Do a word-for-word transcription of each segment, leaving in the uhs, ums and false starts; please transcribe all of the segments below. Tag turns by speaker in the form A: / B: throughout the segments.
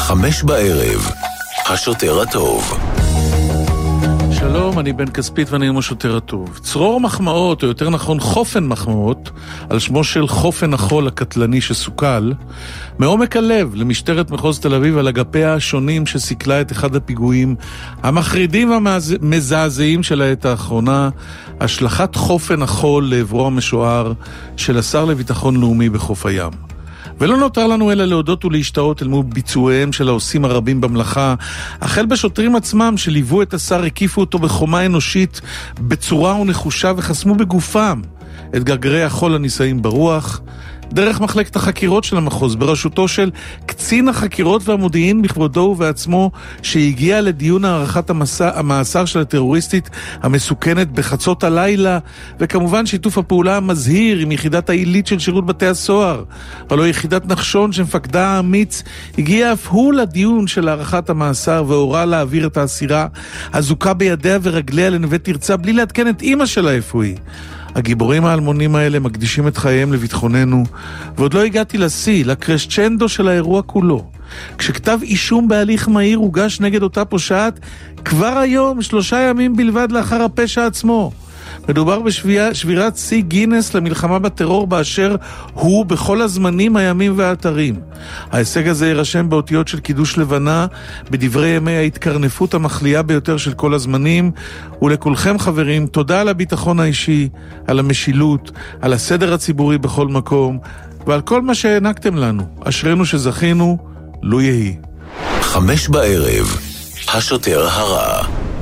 A: חמש בערב, השוטר הטוב.
B: שלום, אני בן כספית ואני עם השוטר הטוב. צרור מחמאות, או יותר נכון חופן מחמאות, על שמו של חופן החול הקטלני שסוקל, מעומק הלב למשטרת מחוז תל אביב על אגפיה השונים שסיכלה את אחד הפיגועים המחרידים והמזעזעים של העת האחרונה, השלכת חופן החול לעברו המשוער של השר לביטחון לאומי בחוף הים. ולא נותר לנו אלא להודות ולהשתאות אל מול ביצועיהם של העושים הרבים במלאכה, החל בשוטרים עצמם שליוו את השר, הקיפו אותו בחומה אנושית בצורה ונחושה וחסמו בגופם את גרגרי החול הנישאים ברוח, דרך מחלקת החקירות של המחוז בראשותו של קצין החקירות והמודיעין בכבודו ובעצמו, שהגיע לדיון הערכת המסע, המאסר של הטרוריסטית המסוכנת בחצות הלילה, וכמובן שיתוף הפעולה המזהיר עם יחידת העילית של שירות בתי הסוהר, ולא יחידת נחשון שמפקדה האמיץ הגיע אף הוא לדיון של הערכת המאסר והורה להעביר את האסירה הזוקה בידיה ורגליה לנווה תרצה בלי לעדכן את אמא שלה איפה היא. הגיבורים האלמונים האלה מקדישים את חייהם לביטחוננו, ועוד לא הגעתי לשיא, לקרשצ'נדו של האירוע כולו. כשכתב אישום בהליך מהיר הוגש נגד אותה פושעת, כבר היום, שלושה ימים בלבד לאחר הפשע עצמו. מדובר בשבירת שיא גינס למלחמה בטרור באשר הוא בכל הזמנים, הימים והאתרים. ההישג הזה יירשם באותיות של קידוש לבנה בדברי ימי ההתקרנפות המחליאה ביותר של כל הזמנים. ולכולכם חברים, תודה על הביטחון האישי, על המשילות, על הסדר הציבורי בכל מקום ועל כל מה שהענקתם לנו. אשרנו שזכינו, לו יהי.
A: חמש בערב, השוטר הרע.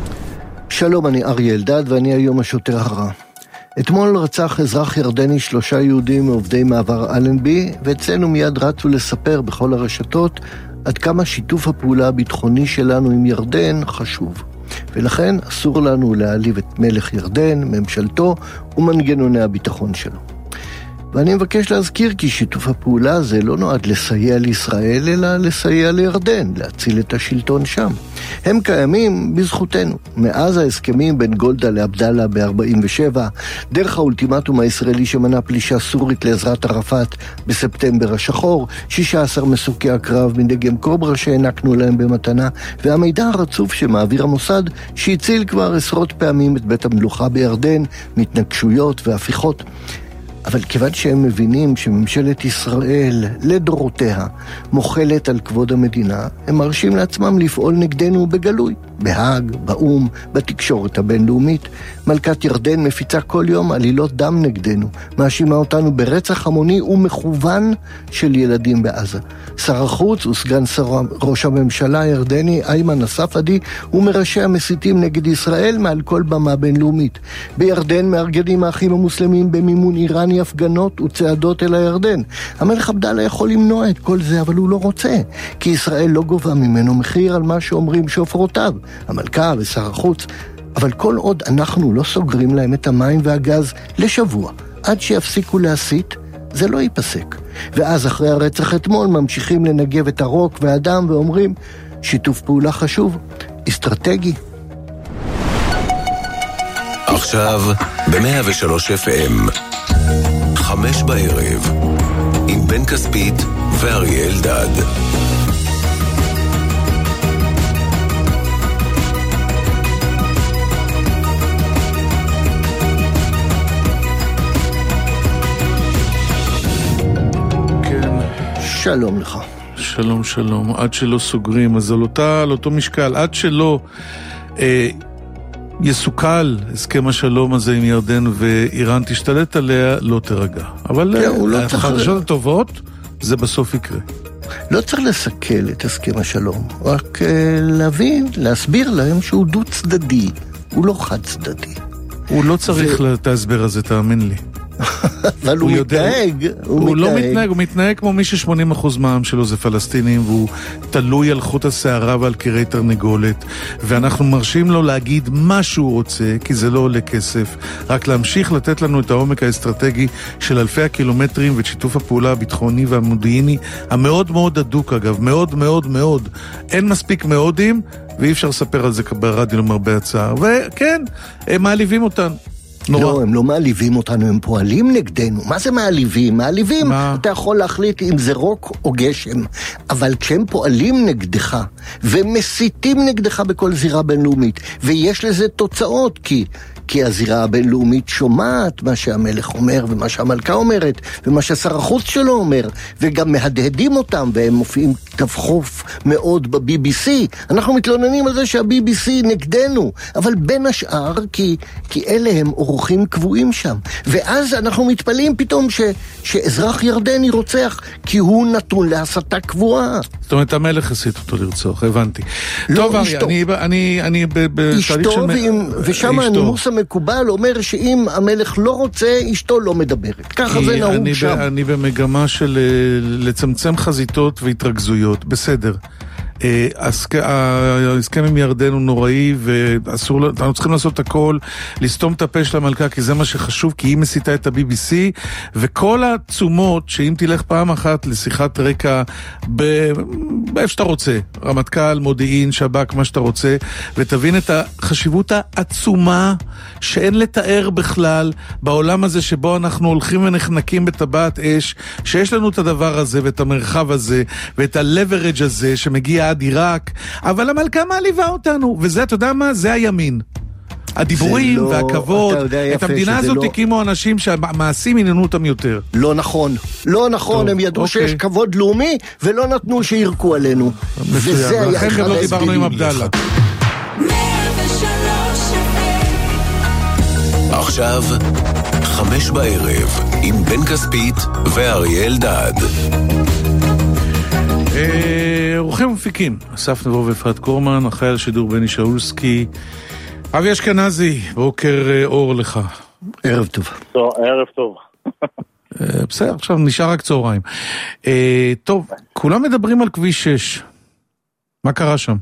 C: שלום, אני אריה אלדד ואני היום השוטר הרע. אתמול רצח אזרח ירדני שלושה יהודים מעובדי מעבר אלנבי, ואצלנו מיד רצו לספר בכל הרשתות עד כמה שיתוף הפעולה הביטחוני שלנו עם ירדן חשוב. ולכן אסור לנו להעליב את מלך ירדן, ממשלתו ומנגנוני הביטחון שלו. ואני מבקש להזכיר כי שיתוף הפעולה הזה לא נועד לסייע לישראל, אלא לסייע לירדן, להציל את השלטון שם. הם קיימים בזכותנו. מאז ההסכמים בין גולדה לעבדאללה ב-ארבעים ושבע, דרך האולטימטום הישראלי שמנע פלישה סורית לעזרת ערפאת בספטמבר השחור, שישה עשר מסוקי הקרב מדגם קוברה שהענקנו להם במתנה, והמידע הרצוף שמעביר המוסד שהציל כבר עשרות פעמים את בית המלוכה בירדן, מתנגשויות והפיכות. אבל כיוון שהם מבינים שממשלת ישראל לדורותיה מוחלת על כבוד המדינה, הם מרשים לעצמם לפעול נגדנו בגלוי, בהאג, באום, בתקשורת הבינלאומית. מלכת ירדן מפיצה כל יום עלילות דם נגדנו, מאשימה אותנו ברצח המוני ומכוון של ילדים בעזה. שר החוץ וסגן שר ראש הממשלה הירדני איימן א-ספדי הוא מראשי המסיתים נגד ישראל מעל כל במה בינלאומית. בירדן מארגנים האחים המוסלמים במימון איראני הפגנות וצעדות אל הירדן. המלך עבדאללה יכול למנוע את כל זה, אבל הוא לא רוצה, כי ישראל לא גובה ממנו מחיר על מה שאומרים שופרותיו, המלכה ושר החוץ. אבל כל עוד אנחנו לא סוגרים להם את המים והגז לשבוע, עד שיפסיקו להסית, זה לא ייפסק. ואז אחרי הרצח אתמול ממשיכים לנגב את הרוק והדם ואומרים, שיתוף פעולה חשוב, אסטרטגי.
A: עכשיו ב-מאה ושלוש אף אם, חמש בערב, עם בן כספית ואריה אלדד.
C: שלום לך.
B: שלום שלום. עד שלא סוגרים, אז על, אותה, על אותו משקל, עד שלא אה, יסוכל הסכם השלום הזה עם ירדן ואיראן תשתלט עליה, לא תרגע. אבל כן, לא החדשות הטובות זה בסוף יקרה.
C: לא צריך לסכל את הסכם השלום, רק להבין, להסביר להם שהוא דו צדדי, הוא לא חד צדדי.
B: הוא לא צריך ו... את ההסבר הזה, תאמין לי.
C: אבל הוא מתנהג,
B: הוא לא מתנהג, הוא מתנהג כמו מי ש-שמונים אחוז מהעם שלו זה פלסטינים, והוא תלוי על חוט השערה ועל קירי תרנגולת, ואנחנו מרשים לו להגיד מה שהוא רוצה, כי זה לא עולה כסף, רק להמשיך לתת לנו את העומק האסטרטגי של אלפי הקילומטרים ואת שיתוף הפעולה הביטחוני והמודיעיני המאוד מאוד הדוק, אגב, מאוד מאוד מאוד. אין מספיק מאודים, ואי אפשר לספר על זה ברדיו למרבה הצער, וכן, הם מעליבים אותנו. נורא.
C: לא, הם לא מעליבים אותנו, הם פועלים נגדנו. מה זה מעליבים? מעליבים, מה? אתה יכול להחליט אם זה רוק או גשם. אבל כשהם פועלים נגדך, ומסיתים נגדך בכל זירה בינלאומית, ויש לזה תוצאות, כי... כי הזירה הבינלאומית שומעת מה שהמלך אומר, ומה שהמלכה אומרת, ומה שהשר החוץ שלו אומר, וגם מהדהדים אותם, והם מופיעים תבחוף מאוד ב-בי בי סי. אנחנו מתלוננים על זה שה-בי בי סי נגדנו, אבל בין השאר, כי, כי אלה הם אורחים קבועים שם. ואז אנחנו מתפלאים פתאום ש, שאזרח ירדני רוצח, כי הוא נתון להסתה קבועה.
B: זאת אומרת, המלך הסית אותו לרצוח, הבנתי.
C: לא,
B: טוב,
C: אשתו.
B: אני, אני, אני בתהליך של...
C: אשתו, ועם, ושם הנימוס המקובל אומר שאם המלך לא רוצה, אשתו לא מדברת. ככה זה נהוג
B: אני
C: שם.
B: ב, אני במגמה של לצמצם חזיתות והתרכזויות, בסדר. ההסכם עם ירדן הוא נוראי, ואסור, אנחנו צריכים לעשות הכל, לסתום את הפה של המלכה, כי זה מה שחשוב, כי היא מסיתה את ה-בי בי סי, וכל התשומות, שאם תלך פעם אחת לשיחת רקע, באיפה שאתה רוצה, רמטכ"ל, מודיעין, שב"כ, מה שאתה רוצה, ותבין את החשיבות העצומה, שאין לתאר בכלל, בעולם הזה שבו אנחנו הולכים ונחנקים בטבעת אש, שיש לנו את הדבר הזה, ואת המרחב הזה, ואת ה-leverage הזה, שמגיע עד עיראק, אבל המלכה מעליבה אותנו, וזה, אתה יודע מה? זה הימין. הדיבורים לא, והכבוד, את המדינה הזאת לא... הקימו אנשים שהמעשים עניינו אותם יותר.
C: לא נכון, לא נכון, טוב, הם ידעו אוקיי. שיש כבוד לאומי, ולא נתנו שירקו עלינו. וזה היה
B: לכן גם לא דיברנו עם עבדאללה.
A: עכשיו, חמש בערב, עם בן כספית ואריה אלדד.
B: אורחים ומפיקים, אסף נבו ואפרת קורמן, אחראי על שידור בני שאולסקי, אבי אשכנזי, בוקר אור לך.
C: ערב טוב.
D: טוב, ערב טוב.
B: בסדר, עכשיו נשאר רק צהריים. טוב, כולם מדברים על כביש שש. מה קרה שם?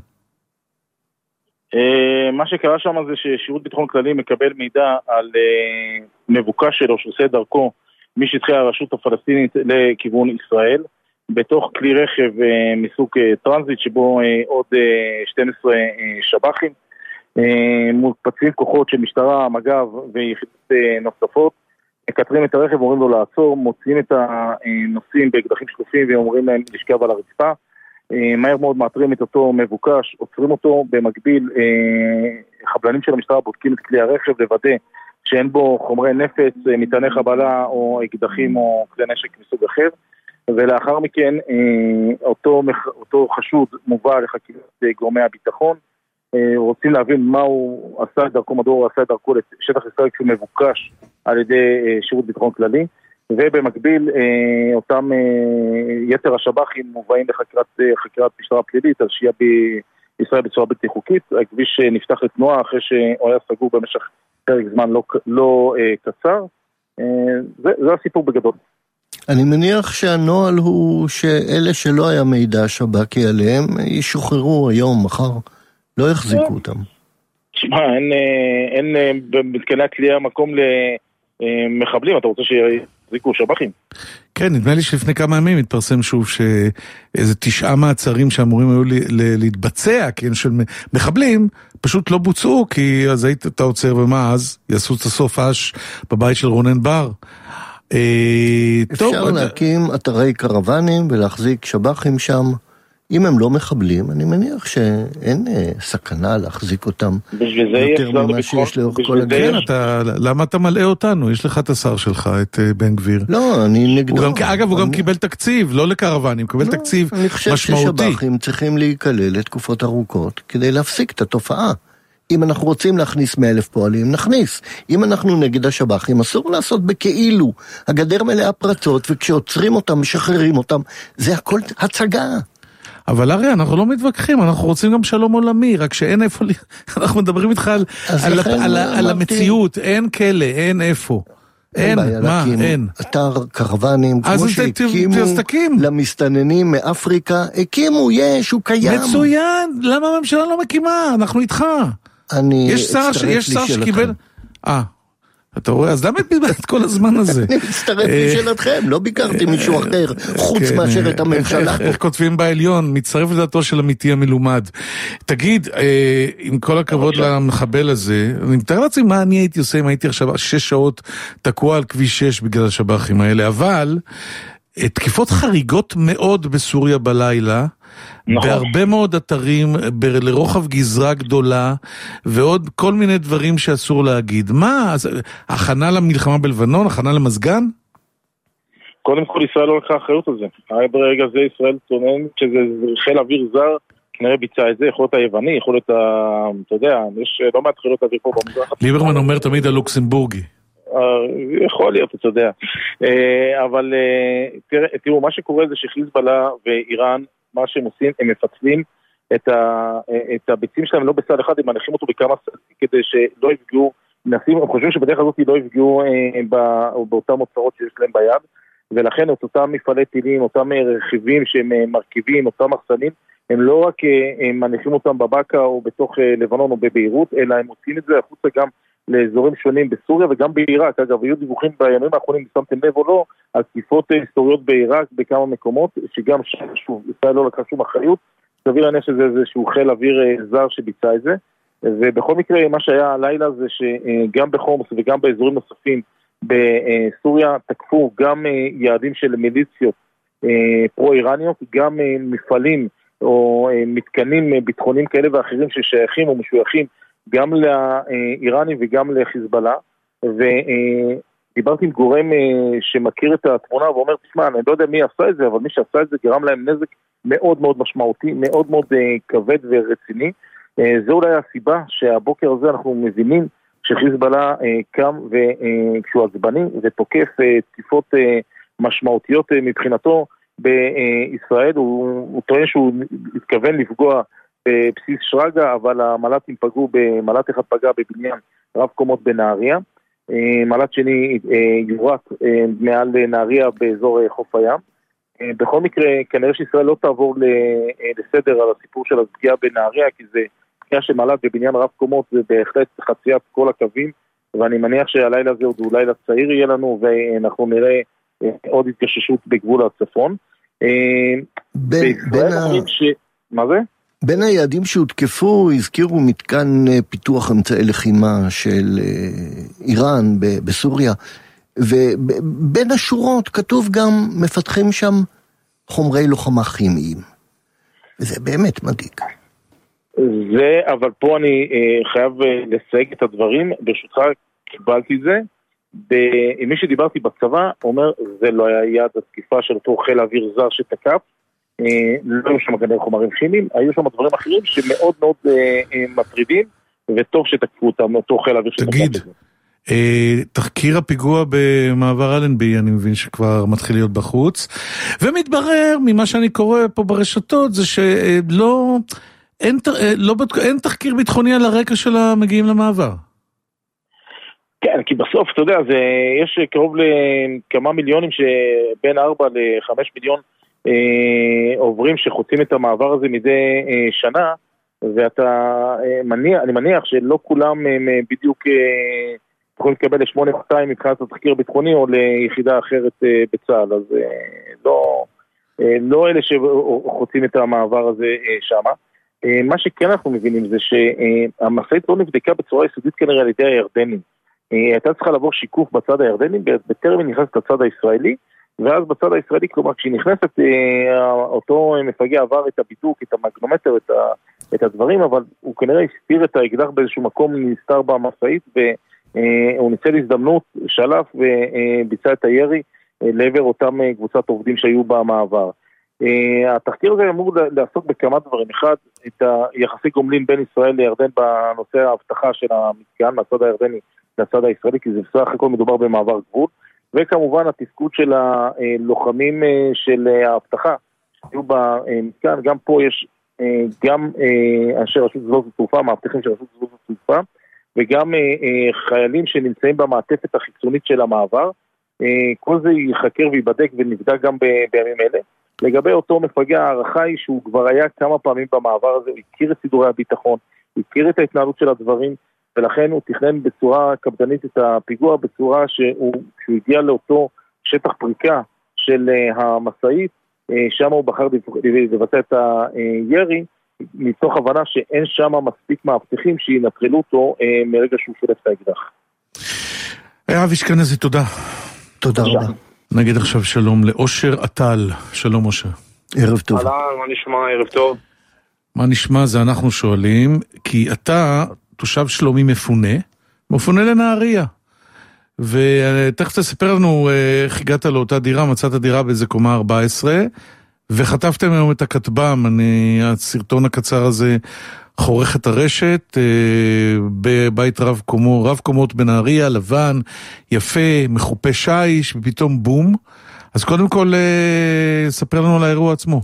D: מה שקרה שם זה ששירות ביטחון כללי מקבל מידע על מבוקש שלו שעושה דרכו משטחי הרשות הפלסטינית לכיוון ישראל, בתוך כלי רכב מסוג טרנזיט שבו עוד שתים עשרה שב"חים, מוקפצים כוחות של משטרה, מג"ב ויחידות נוספות, מקטרים את הרכב, אומרים לו לעצור, מוציאים את הנוסעים באקדחים שלופים ואומרים להם לשכב על הרצפה, מהר מאוד מאתרים את אותו מבוקש, עוצרים אותו, במקביל חבלנים של המשטרה בודקים את כלי הרכב לוודא שאין בו חומרי נפץ, מטעני חבלה או אקדחים או כלי נשק מסוג אחר, ולאחר מכן אותו, אותו חשוד מובא לחקירת גורמי הביטחון, רוצים להבין מה הוא עשה את דרכו, מדוע הוא עשה את דרכו לשטח ישראל כשהוא מבוקש על ידי שירות ביטחון כללי, ובמקביל אותם יתר השב"חים מובאים לחקירת חקירת משטרה פלילית על שהייה בישראל בצורה בלתי חוקית. הכביש נפתח לתנועה אחרי שהוא היה סגור במשך פרק זמן לא, לא קצר. זה, זה הסיפור בגדול.
C: אני מניח שהנוהל הוא שאלה שלא היה מידע שב"כי עליהם ישוחררו היום, מחר, לא יחזיקו אותם.
D: תשמע, אין, אין במתקני הכלייה מקום למחבלים, אתה רוצה שיחזיקו שב"כים?
B: כן, נדמה לי שלפני כמה ימים התפרסם שוב שאיזה תשעה מעצרים שאמורים היו להתבצע, כן, של מחבלים, פשוט לא בוצעו, כי אז היית אתה עוצר, ומה אז? יעשו את הסוף אש בבית של רונן בר.
C: אפשר להקים אתרי קרוונים ולהחזיק שב"חים שם. אם הם לא מחבלים, אני מניח שאין סכנה להחזיק אותם יותר ממה שיש לאורך כל הגן.
B: למה אתה מלאה אותנו? יש לך את השר שלך, את בן גביר.
C: לא, אני נגדו.
B: אגב, הוא גם קיבל תקציב, לא לקרוונים, קיבל תקציב משמעותי.
C: אני חושב ששב"חים צריכים להיכלל לתקופות ארוכות כדי להפסיק את התופעה. אם אנחנו רוצים להכניס מאה אלף פועלים, נכניס. אם אנחנו נגד השב"חים, אסור לעשות בכאילו. הגדר מלאה פרצות, וכשעוצרים אותם, משחררים אותם, זה הכל הצגה.
B: אבל הרי אנחנו לא מתווכחים, אנחנו רוצים גם שלום עולמי, רק שאין איפה, אנחנו מדברים איתך על, על, על, על המציאות, אין כלא, אין איפה. אין, מה, אין.
C: אתר קרוונים, כמו שהקימו למסתננים מאפריקה, הקימו, יש, הוא קיים.
B: מצוין, למה הממשלה לא מקימה? אנחנו איתך.
C: אני
B: יש שר, יש שר שקיבל... אה, אתה רואה? אז למה את בזבזת כל הזמן הזה?
C: אני מצטרף לשאלתכם, לא ביקרתי מישהו אחר, חוץ מאשר את הממשלה.
B: איך כותבים בעליון? מצטרף לדעתו של אמיתי המלומד. תגיד, עם כל הכבוד למחבל הזה, אני מתאר לעצמי מה אני הייתי עושה אם הייתי עכשיו שש שעות תקוע על כביש שש בגלל השב"חים האלה, אבל תקיפות חריגות מאוד בסוריה בלילה, נכון. בהרבה מאוד אתרים, ב- לרוחב גזרה גדולה, ועוד כל מיני דברים שאסור להגיד. מה? הכנה למלחמה בלבנון? הכנה למזגן?
D: קודם כל ישראל לא לקחה אחריות על זה. ברגע זה ישראל טוען שזה חיל אוויר זר, כנראה ביצע את זה, יכול להיות היווני, יכול להיות, אתה יודע, יש לא מעט חילות אוויר פה במזרח.
B: ליברמן אומר תמיד הלוקסמבורגי.
D: יכול להיות, אתה יודע. אבל תראו, מה שקורה זה שחיזבאללה ואיראן, מה שהם עושים, הם מפצלים את, ה, את הביצים שלהם לא בצד אחד, הם מניחים אותו בכמה סדים כדי שלא יפגעו, מנסים, הם חושבים שבדרך הזאת לא יפגעו אה, באותם אוצרות שיש להם ביד, ולכן את אותם מפעלי טילים, אותם רכיבים שהם מרכיבים, אותם מחסנים, הם לא רק אה, הם מניחים אותם בבקה או בתוך אה, לבנון או בביירות, אלא הם מוצאים את זה החוצה גם לאזורים שונים בסוריה וגם בעיראק. אגב, היו דיווחים בימים האחרונים, שמתם לב או לא, על תקיפות היסטוריות בעיראק בכמה מקומות, שגם שוב, ישראל לא לקחה שום אחריות, סביר להניח שזה איזשהו חיל אוויר זר שביצע את זה, ובכל מקרה מה שהיה הלילה זה שגם בחומס וגם באזורים נוספים בסוריה תקפו גם יעדים של מיליציות פרו-איראניות, גם מפעלים או מתקנים ביטחוניים כאלה ואחרים ששייכים או משויכים גם לאיראנים וגם לחיזבאללה, ודיברתי עם גורם שמכיר את התמונה ואומר, תשמע, אני לא יודע מי עשה את זה, אבל מי שעשה את זה גרם להם נזק מאוד מאוד משמעותי, מאוד מאוד כבד ורציני. זה אולי הסיבה שהבוקר הזה אנחנו מבינים שחיזבאללה קם וכשהוא עצבני ותוקף תקיפות משמעותיות מבחינתו בישראל, הוא, הוא טוען שהוא התכוון לפגוע בבסיס שרגא, אבל המל"טים פגעו, במל"ט אחד פגע בבניין רב קומות בנהריה, מל"ט שני יורט מעל נהריה באזור חוף הים. בכל מקרה, כנראה שישראל לא תעבור לסדר על הסיפור של הפגיעה בנהריה, כי זה פגיעה שמל"ט בבניין רב קומות, זה בהחלט חציית כל הקווים, ואני מניח שהלילה הזה עוד לילה צעיר יהיה לנו, ואנחנו נראה עוד התגששות בגבול הצפון.
C: בין ה...
D: ש... מה זה?
C: בין היעדים שהותקפו, הזכירו מתקן פיתוח אמצעי לחימה של איראן בסוריה, ובין השורות כתוב גם מפתחים שם חומרי לוחמה כימיים. וזה באמת מדאיג.
D: זה, אבל פה אני חייב לסייג את הדברים, ברשותך קיבלתי זה, עם מי שדיברתי בצבא, אומר, זה לא היה יעד התקיפה של אותו חיל האוויר זר שתקף, לא היו שם כנראה חומרים כימיים, היו שם דברים אחרים שמאוד מאוד מטרידים, וטוב שתקפו אותם, אותו חיל האוויר שתקף.
B: תגיד, תחקיר הפיגוע במעבר אלנבי, אני מבין שכבר מתחיל להיות בחוץ, ומתברר ממה שאני קורא פה ברשתות, זה שלא, אין, לא, אין תחקיר ביטחוני על הרקע של המגיעים למעבר.
D: כן, כי בסוף, אתה יודע, זה, יש קרוב לכמה מיליונים שבין ארבע לחמש מיליון אה, עוברים שחוצים את המעבר הזה מדי אה, שנה, ואתה אה, מניח, אני מניח שלא כולם אה, בדיוק אה, יכולים לקבל ל-שמונה מאתיים מבחינת התחקיר ביטחוני או ליחידה אחרת אה, בצה"ל, אז אה, לא, אה, לא אלה שחוצים את המעבר הזה אה, שמה. אה, מה שכן אנחנו מבינים זה שהמשאית לא נבדקה בצורה יסודית כנראה על ידי הירדנים. הייתה צריכה לעבור שיקוף בצד הירדני, בטרם היא נכנסת לצד הישראלי, ואז בצד הישראלי, כלומר, כשהיא נכנסת, אותו מפגע עבר את הבידוק, את המגנומטר, את, ה, את הדברים, אבל הוא כנראה הסתיר את האקדח באיזשהו מקום נסתר במסעית, והוא ניצל הזדמנות, שלף וביצע את הירי לעבר אותם קבוצת עובדים שהיו במעבר. התחקיר הזה אמור לעסוק בכמה דברים. אחד, את היחסי גומלין בין ישראל לירדן בנושא ההבטחה של המתקן, מהצד הירדני לצד הישראלי, כי זה בסך הכל מדובר במעבר גבול, וכמובן התפקוד של הלוחמים של ההבטחה שהיו במתקן. גם פה יש גם אנשי רשות שדות התעופה, מאבטחים של רשות שדות התעופה, וגם חיילים שנמצאים במעטפת החיצונית של המעבר. כל זה ייחקר ויבדק ונבדק גם בימים אלה. לגבי אותו מפגע, הערכה היא שהוא כבר היה כמה פעמים במעבר הזה, הוא הכיר את סידורי הביטחון, הוא הכיר את ההתנהלות של הדברים, ולכן הוא תכנן בצורה קפדנית את הפיגוע, בצורה שהוא, שהוא הגיע לאותו שטח פריקה של המשאית, שם הוא בחר לבצע את הירי, מתוך הבנה שאין שם מספיק מאבטחים שינטרלו אותו מרגע שהוא שולף את האקדח.
B: אבי אשכנזי, תודה.
C: תודה רבה.
B: נגיד עכשיו שלום לאושר עטל. שלום אושר.
C: ערב טוב.
E: אהלן, מה נשמע? ערב טוב. מה
B: נשמע זה אנחנו שואלים, כי אתה תושב שלומי מפונה, מפונה לנהריה. ותכף תספר לנו איך הגעת לאותה דירה, מצאת דירה באיזה קומה ארבע עשרה, וחטפתם היום את הכתבם. אני, הסרטון הקצר הזה חורך את הרשת, בבית רב קומות, רב קומות בנהריה, לבן, יפה, מחופה שיש, ופתאום בום. אז קודם כל, ספר לנו על האירוע עצמו.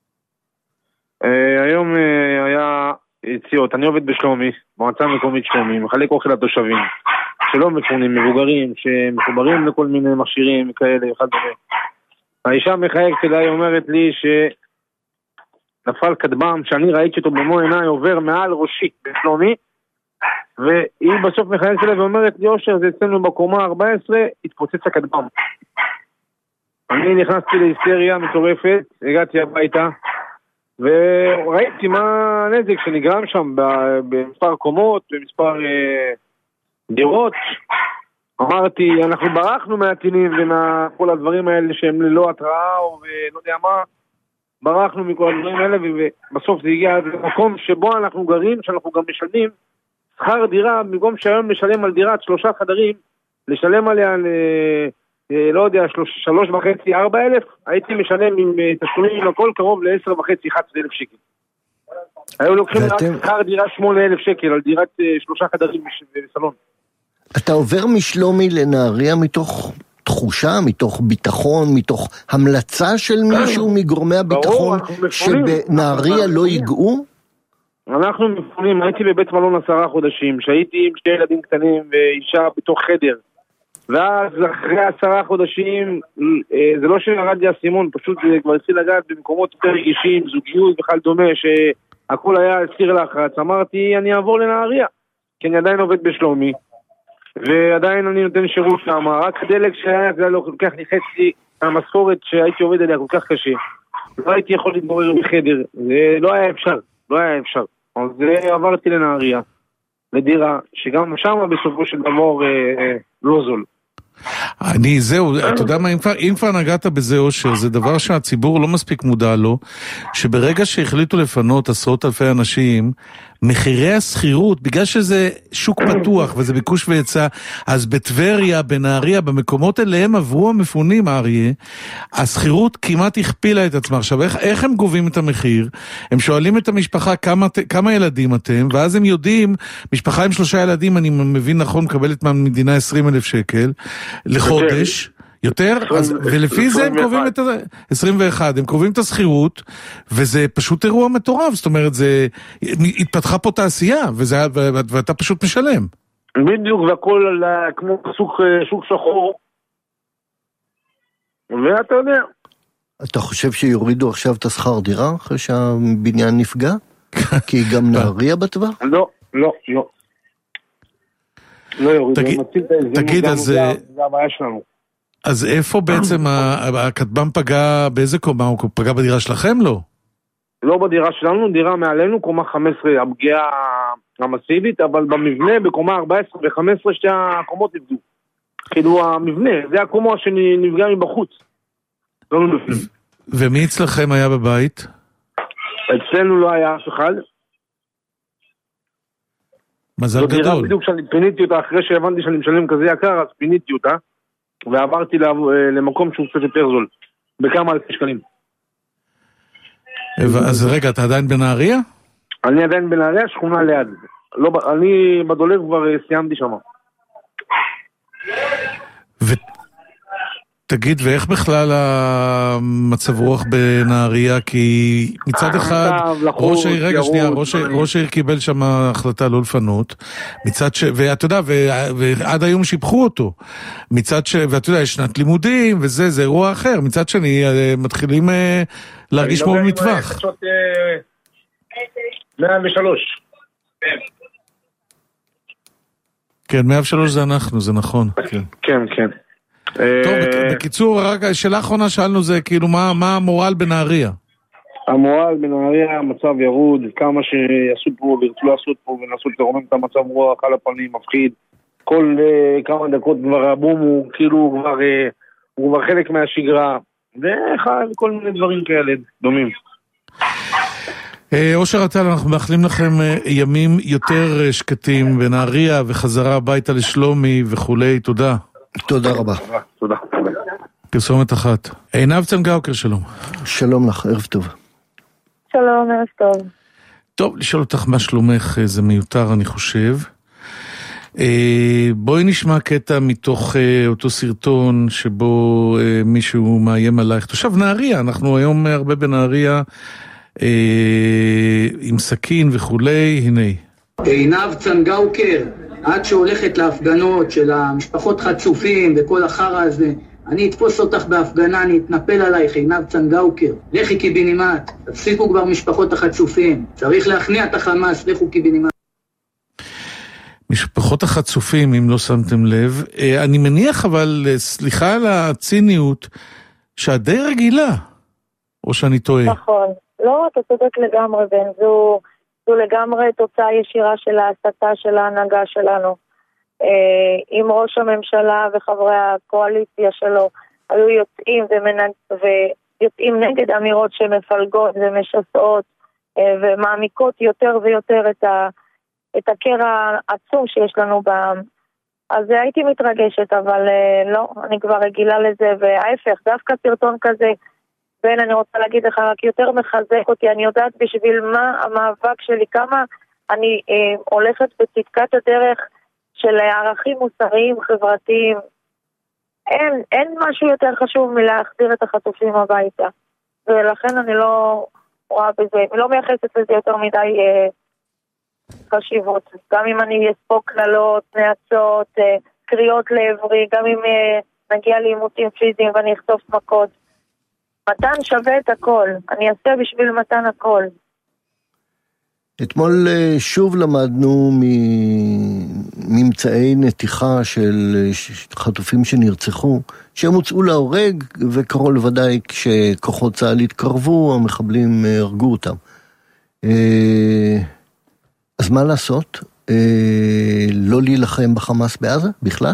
E: היום היה יציאות, אני עובד בשלומי, במועצה המקומית שלומי, מחלק אוכל לתושבים, שלא מפונים, מבוגרים, שמחוברים לכל מיני מכשירים כאלה, אחד דומה. האישה המחייגת אליי אומרת לי שנפל כטב"ם, שאני ראיתי אותו במו עיניי עובר מעל ראשי בשלומי, והיא בסוף מחייגת אליי ואומרת לי, אושר, זה אצלנו בקומה ארבע עשרה, התפוצץ הכטב"ם. אני נכנסתי להיסטריה מטורפת, הגעתי הביתה, וראיתי מה הנזק שנגרם שם במספר קומות, במספר אה, דירות. אמרתי, אנחנו ברחנו מהטילים ומכל הדברים האלה שהם ללא התראה או לא יודע מה, ברחנו מכל הדברים האלה, ובסוף זה הגיע למקום שבו אנחנו גרים, שאנחנו גם משלמים שכר דירה, במקום שהיום נשלם על דירת שלושה חדרים, לשלם עליה לא יודע, שלוש וחצי, ארבע אלף, הייתי משלם עם תשלומים לכל קרוב לעשר וחצי, אחת עשרה אלף שקל. היו לוקחים רק שכר דירה שמונה אלף שקל, על דירת שלושה חדרים בסלון.
C: אתה עובר משלומי לנהריה מתוך תחושה, מתוך ביטחון, מתוך המלצה של מישהו מגורמי הביטחון שבנהריה לא ייגעו?
E: אנחנו מפונים, הייתי בבית מלון עשרה חודשים, שהייתי עם שתי ילדים קטנים ואישה בתוך חדר. ואז אחרי עשרה חודשים, זה לא שירד לי הסימון, פשוט זה כבר התחיל לגעת במקומות יותר רגישים, זוגיות וכלל דומה, שהכל היה סיר לחץ. אמרתי, אני אעבור לנהריה, כי אני עדיין עובד בשלומי, ועדיין אני נותן שירות שם, רק הדלק שהיה, זה לא כל כך ניחצתי, המשכורת שהייתי עובד עליה כל כך קשה. לא הייתי יכול להתגורר בחדר, זה לא היה אפשר, לא היה אפשר. אז עברתי לנהריה, לדירה, שגם שם בסופו של דבר לא זול.
B: אני, זהו, אתה יודע מה, אם כבר, אם כבר נגעת בזה אושר, זה דבר שהציבור לא מספיק מודע לו, שברגע שהחליטו לפנות עשרות אלפי אנשים, מחירי הסחירות, בגלל שזה שוק פתוח וזה ביקוש ויצא, אז בטבריה, בנהריה, במקומות אליהם עברו המפונים, אריה, הסחירות כמעט הכפילה את עצמה. עכשיו, איך, איך הם גובים את המחיר? הם שואלים את המשפחה כמה, כמה ילדים אתם, ואז הם יודעים, משפחה עם שלושה ילדים, אני מבין נכון, מקבלת מהמדינה עשרים אלף שקל, לחודש, יותר, אז, ולפי זה הם קובעים את עשרים ואחת, הם קובעים את הסחירות, וזה פשוט אירוע מטורף, זאת אומרת, זה, התפתחה פה תעשייה, וזה, ואתה פשוט משלם.
E: בדיוק, והכל כמו שוק, שוק שחור, ואתה יודע.
C: אתה חושב שיורידו עכשיו את השכר דירה, אחרי שהבניין נפגע? כי גם נהריה בטווח?
E: לא, לא, לא. לא יורידו,
B: תגיד, אז...
E: זה הבעיה שלנו.
B: אז איפה בעצם הכטב"ם פגע, באיזה קומה? הוא פגע בדירה שלכם, לא?
E: לא בדירה שלנו, דירה מעלינו, קומה חמש עשרה, הפגיעה המסיבית, אבל במבנה, בקומה ארבע עשרה ו-חמש עשרה, שתי הקומות נפגעו. כאילו המבנה, זה הקומה שנפגע מבחוץ.
B: ומי אצלכם היה בבית?
E: אצלנו לא היה אף אחד.
B: מזל גדול.
E: זו דירה בדיוק שאני פיניתי אותה, אחרי שהבנתי שאני משלם כזה יקר, אז פיניתי אותה. ועברתי למקום שהוא קצת יותר זול, בכמה אלפי שקלים.
B: אז רגע, אתה עדיין בנהריה?
E: אני עדיין בנהריה, שכונה ליד. לא, אני בדולב כבר סיימתי שם.
B: ותגיד, ואיך בכלל המצב רוח בנהריה? כי מצד אחד, ראש העיר, רגע שנייה, ראש העיר קיבל שם החלטה לא לפנות, מצד ש... ואתה יודע, ועד היום שיפחו אותו. מצד ש... ואתה יודע, יש שנת לימודים, וזה, זה אירוע אחר. מצד שני, מתחילים להרגיש כמו במטווח.
E: מאה ושלוש.
B: כן, מאה ושלוש זה אנחנו, זה נכון.
E: כן, כן. כן.
B: טוב, בקיצור, רק השאלה האחרונה שאלנו זה, כאילו, מה, מה המורל בנהריה?
E: המורל בנהריה, המצב ירוד, כמה שעשו פה וירצו לעשות פה ונסו לרומם את המצב רוח על הפנים, מפחיד. כל uh, כמה דקות כבר הבום הוא כאילו הוא כבר, uh, הוא כבר חלק מהשגרה, וכל מיני דברים כאלה דומים.
B: אושר עטל, אנחנו מאחלים לכם ימים יותר שקטים בנהריה וחזרה הביתה לשלומי וכולי, תודה.
C: תודה רבה.
E: תודה.
B: פרסומת אחת. עינב צנגאוקר, שלום.
C: שלום לך, ערב טוב.
F: שלום, ערב טוב.
B: טוב, לשאול אותך מה שלומך זה מיותר אני חושב. בואי נשמע קטע מתוך אותו סרטון שבו מישהו מאיים עלייך. תושב נהריה, אנחנו היום הרבה בנהריה עם סכין וכולי, הנה.
G: עינב צנגאוקר, עד שהולכת להפגנות של המשפחות חצופים וכל החרא הזה, אני אתפוס אותך בהפגנה, אני אתנפל עלייך, עינב צנגאוקר. לכי קיבינימט, תפסיקו כבר משפחות החצופים. צריך להכניע את החמאס, לכו קיבינימט.
B: משפחות החצופים, אם לא שמתם לב. אני מניח אבל, סליחה על הציניות, שאת די רגילה, או שאני טועה?
F: נכון. לא, אתה צודק לגמרי, בן. זו, זו לגמרי תוצאה ישירה של ההסתה של ההנהגה שלנו. אם ראש הממשלה וחברי הקואליציה שלו היו יוצאים ומנג... ויוצאים נגד אמירות שמפלגות ומשסעות ומעמיקות יותר ויותר את, ה... את הקרע העצום שיש לנו בעם, אז הייתי מתרגשת, אבל לא, אני כבר רגילה לזה, וההפך, דווקא סרטון כזה, בן, אני רוצה להגיד לך, רק יותר מחזק אותי, אני יודעת בשביל מה המאבק שלי, כמה אני אה, הולכת בצדקת הדרך של ערכים מוסריים, חברתיים. אין, אין משהו יותר חשוב מלהחזיר את החטופים הביתה. ולכן אני לא רואה בזה, אני לא מייחסת לזה יותר מדי אה, חשיבות. גם אם אני אספוק כללות, נעצות, אה, קריאות לעברי, גם אם אה, נגיע לעימותים פיזיים ואני אחטוף מכות. מתן שווה את הכל, אני אעשה בשביל מתן הכל.
C: אתמול שוב למדנו מממצאי נתיחה של חטופים שנרצחו, שהם הוצאו להורג וקראו לוודאי כשכוחות צה"ל התקרבו, המחבלים הרגו אותם. אז מה לעשות? לא להילחם בחמאס בעזה בכלל?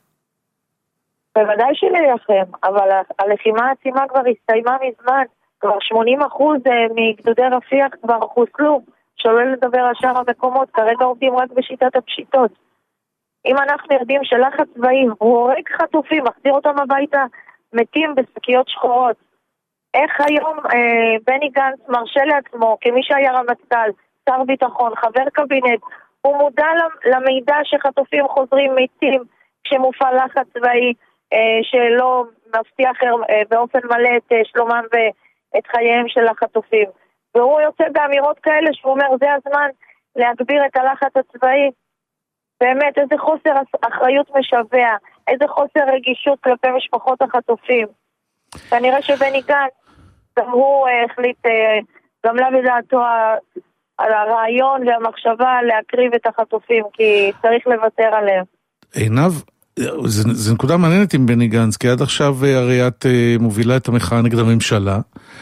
F: בוודאי שלהילחם, אבל הלחימה העצימה כבר הסתיימה מזמן, כבר שמונים אחוז מגדודי רפיח כבר חוסלו, שלא לדבר על שאר המקומות, כרגע עובדים רק בשיטת הפשיטות. אם אנחנו יודעים שלחץ צבאי, הוא הורג חטופים, מחזיר אותם הביתה, מתים בשקיות שחורות. איך היום אה, בני גנץ מרשה לעצמו, כמי שהיה רמטכ"ל, שר ביטחון, חבר קבינט, הוא מודע למידע שחטופים חוזרים מתים כשמופעל לחץ צבאי, אה, שלא מבטיח אה, באופן מלא את אה, שלומם ואת חייהם של החטופים. והוא יוצא באמירות כאלה שהוא אומר, זה הזמן להגביר את הלחץ הצבאי. באמת, איזה חוסר אחריות משווה, איזה חוסר רגישות כלפי משפחות החטופים. כנראה שבני גנץ, גם הוא החליט, גם לה בדעתו על הרעיון והמחשבה להקריב את החטופים, כי צריך לוותר עליהם.
B: עינב, זו נקודה מעניינת עם בני גנץ, כי עד עכשיו הרי את מובילה את המחאה נגד הממשלה,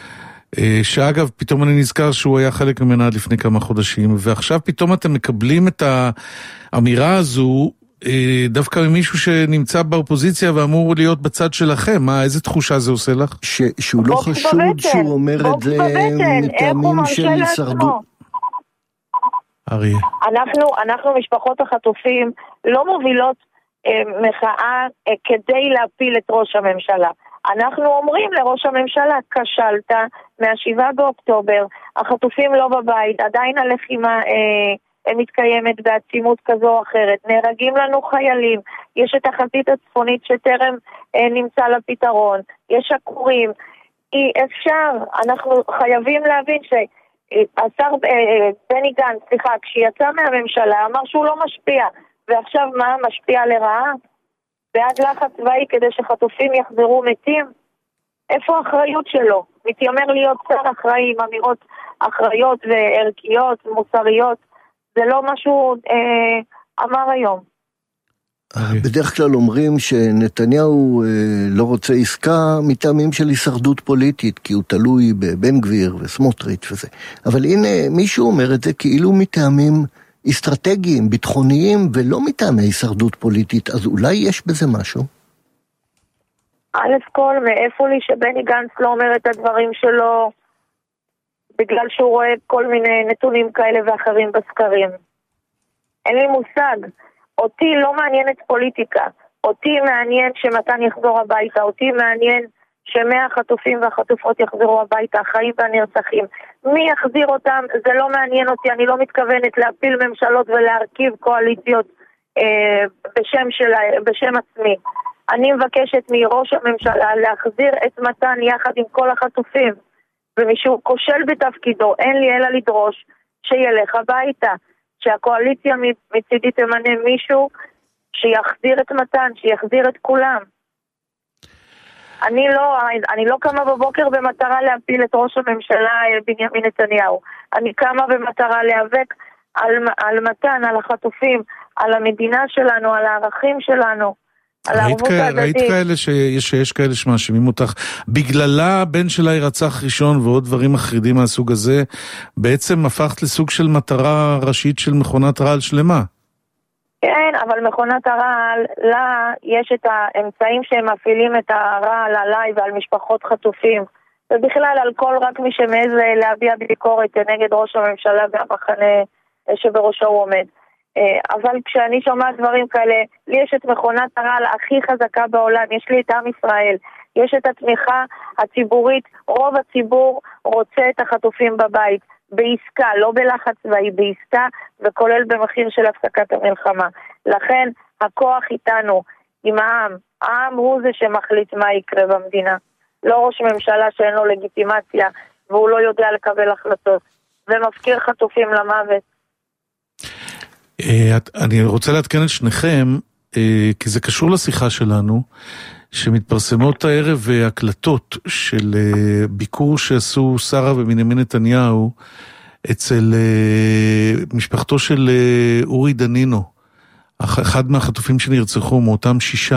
B: שאגב, פתאום אני נזכר שהוא היה חלק ממנה עד לפני כמה חודשים, ועכשיו פתאום אתם מקבלים את האמירה הזו, דווקא ממישהו שנמצא באופוזיציה ואמור להיות בצד שלכם. מה, איזה תחושה זה עושה לך?
C: ש- שהוא לא חשוד שהוא אומר את זה מטעמים של הישרדות.
B: אריה.
F: אנחנו, אנחנו משפחות החטופים לא מובילות אה, מחאה אה, כדי להפיל את ראש הממשלה. אנחנו אומרים לראש הממשלה, כשלת מהשבעה באוקטובר, החטופים לא בבית, עדיין הלחימה אה, מתקיימת בעצימות כזו או אחרת, נהרגים לנו חיילים, יש את החזית הצפונית שטרם אה, נמצא לפתרון, יש עקורים, אי אפשר, אנחנו חייבים להבין שהשר אה, בני גנץ, סליחה, כשיצא מהממשלה אמר שהוא לא משפיע, ועכשיו מה, משפיע לרעה? בעד לחץ צבאי כדי שחטופים יחזרו מתים? איפה האחריות שלו? מתיימר להיות שר אחראי עם אמירות אחראיות וערכיות ומוסריות. זה לא משהו אה, אמר היום.
C: בדרך כלל אומרים שנתניהו לא רוצה עסקה מטעמים של הישרדות פוליטית, כי הוא תלוי בבן גביר וסמוטריץ' וזה. אבל הנה, מישהו אומר את זה כאילו מטעמים אסטרטגיים, ביטחוניים, ולא מטעמי הישרדות פוליטית, אז אולי יש בזה משהו?
F: א' כל, מאיפה לי שבני גנץ לא אומר את הדברים שלו, בגלל שהוא רואה כל מיני נתונים כאלה ואחרים בסקרים. אין לי מושג. אותי לא מעניינת פוליטיקה. אותי מעניין שמתן יחזור הביתה. אותי מעניין שמאה החטופים והחטופות יחזרו הביתה, החיים והנרצחים. מי יחזיר אותם? זה לא מעניין אותי. אני לא מתכוונת להפיל ממשלות ולהרכיב קואליציות אה, בשם, שלה, בשם עצמי. אני מבקשת מראש הממשלה להחזיר את מתן יחד עם כל החטופים. ומישהו כושל בתפקידו, אין לי אלא לדרוש שילך הביתה. שהקואליציה מצידי תמנה מישהו שיחזיר את מתן, שיחזיר את כולם. אני לא, אני לא קמה בבוקר במטרה להפיל את ראש הממשלה בנימין נתניהו. אני קמה במטרה להיאבק על, על מתן, על החטופים, על המדינה שלנו, על הערכים שלנו.
B: ראית, כ... ראית כאלה שיש, שיש כאלה שמאשימים אותך בגללה הבן שלה ירצח ראשון ועוד דברים מחרידים מהסוג הזה, בעצם הפכת לסוג של מטרה ראשית של מכונת רעל שלמה.
F: כן, אבל מכונת הרעל, לה יש את האמצעים שהם מפעילים את הרעל עליי ועל משפחות חטופים, ובכלל על כל רק מי שמעז להביע ביקורת נגד ראש הממשלה והמחנה שבראשו הוא עומד. אבל כשאני שומעת דברים כאלה, לי יש את מכונת הרעל הכי חזקה בעולם, יש לי את עם ישראל, יש את התמיכה הציבורית, רוב הציבור רוצה את החטופים בבית, בעסקה, לא בלחץ צבאי, בעסקה, וכולל במחיר של הפסקת המלחמה. לכן הכוח איתנו, עם העם, העם הוא זה שמחליט מה יקרה במדינה, לא ראש ממשלה שאין לו לגיטימציה, והוא לא יודע לקבל החלטות, ומפקיר חטופים למוות.
B: אני רוצה להתקן את שניכם, כי זה קשור לשיחה שלנו, שמתפרסמות הערב הקלטות של ביקור שעשו שרה ובנימין נתניהו אצל משפחתו של אורי דנינו, אחד מהחטופים שנרצחו מאותם שישה,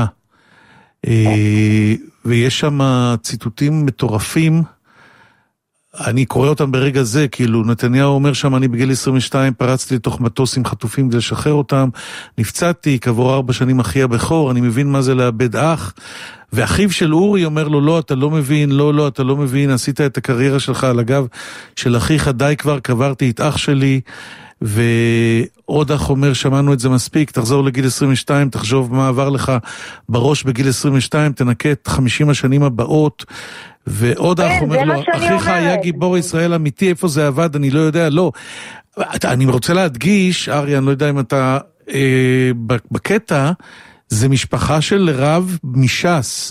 B: ויש שם ציטוטים מטורפים, אני קורא אותם ברגע זה, כאילו נתניהו אומר שם, אני בגיל עשרים ושתיים פרצתי לתוך מטוס עם חטופים כדי לשחרר אותם, נפצעתי, כעבור ארבע שנים אחי הבכור, אני מבין מה זה לאבד אח, ואחיו של אורי אומר לו, לא, אתה לא מבין, לא, לא, אתה לא מבין, עשית את הקריירה שלך על הגב של אחיך, די כבר, קברתי את אח שלי, ועוד אח אומר, שמענו את זה מספיק, תחזור לגיל עשרים ושתיים, תחשוב מה עבר לך בראש בגיל עשרים ושתיים, תנקה את חמישים השנים הבאות, ועוד אח אומר לו, אחיך היה גיבור ישראל אמיתי, איפה זה עבד, אני לא יודע, לא. אני רוצה להדגיש, אריה, אני לא יודע אם אתה אה, בקטע, זה משפחה של רב מש"ס,